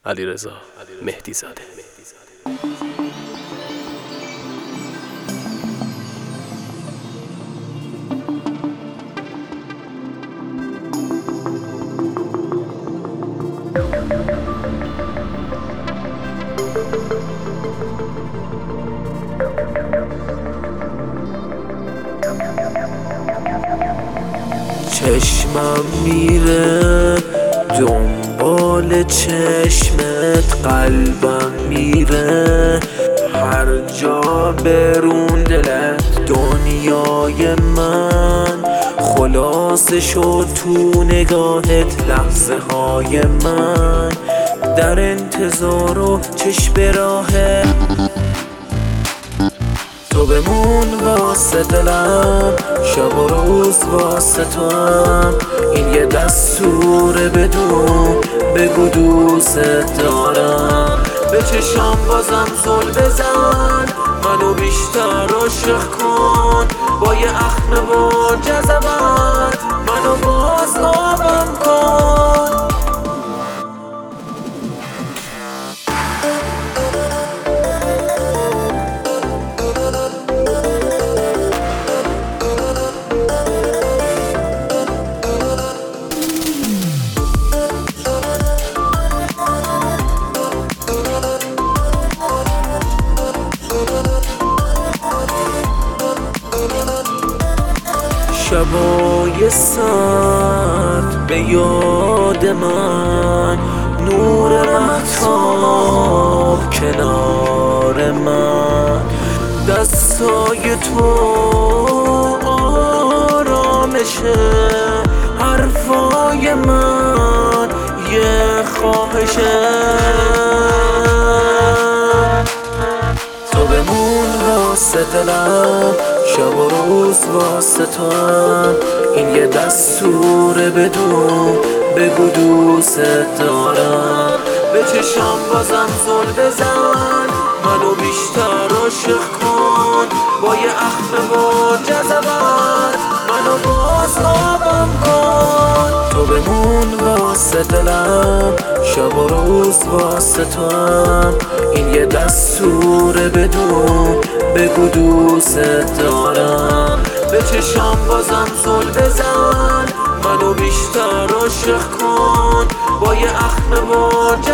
علیرضا مهدی زاده. چشمم میره دنبال چشمت، قلبم میره هر جا برون دلت. دنیای من خلاصه شد تو نگاهت، لحظه های من در انتظار و چشم به راهت. تو بمون واسه دلم، شب و روز واسه تو هم. این یه دستوره بدون، بگو دوست دارم. به چشام بازم زل بزن، منو بیشتر عاشق کن. با یه اخم و جذبت منو باز آبم کن. شبای سرد به یاد من، نور مهتاب کنار من. دستای تو آرامشه، حرفای من یه خواهشه. تو بمون واسه دلم، شب و روز واسه تو هم. این یه دستوره بدون، بگو دوست دارم. به چشام بازم زل بزن، منو بیشتر عاشق کن. با یه اخم و جذبت منو باز آبم کن. تو بمون واسه دلم، شب و روز واسه تو هم. این یه دستوره بدون، بگو دوست دارم. به چشام بازم زل بزن، منو بیشتر عاشق کن. با یه اخم و